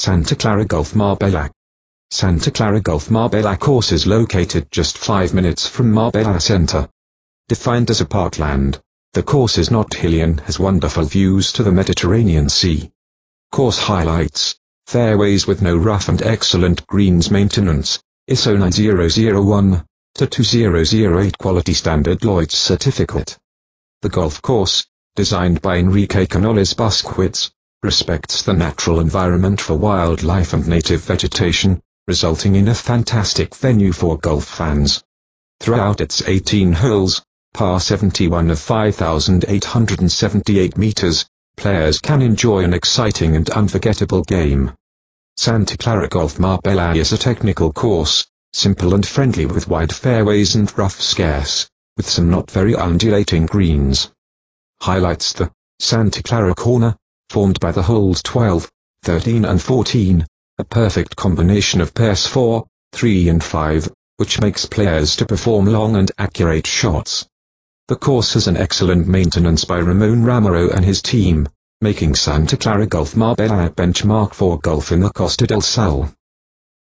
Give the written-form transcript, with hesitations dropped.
Santa Clara Golf Marbella. Santa Clara Golf Marbella course is located just 5 minutes from Marbella Center. Defined as a parkland, the course is not hilly and has wonderful views to the Mediterranean Sea. Course highlights: fairways with no rough and excellent greens maintenance, ISO 9001 to 2008 quality standard Lloyd's certificate. The golf course, designed by Enrique Canales Busquets, respects the natural environment for wildlife and native vegetation, resulting in a fantastic venue for golf fans. Throughout its 18 holes, par 71 of 5,878 meters, players can enjoy an exciting and unforgettable game. Santa Clara Golf Marbella is a technical course, simple and friendly with wide fairways and rough scarce, with some not very undulating greens. Highlights: the Santa Clara Corner, formed by the holes 12, 13 and 14, a perfect combination of pairs 4, 3 and 5, which makes players to perform long and accurate shots. The course has an excellent maintenance by Ramon Ramiro and his team, making Santa Clara Golf Marbella a benchmark for golf in the Costa del Sol.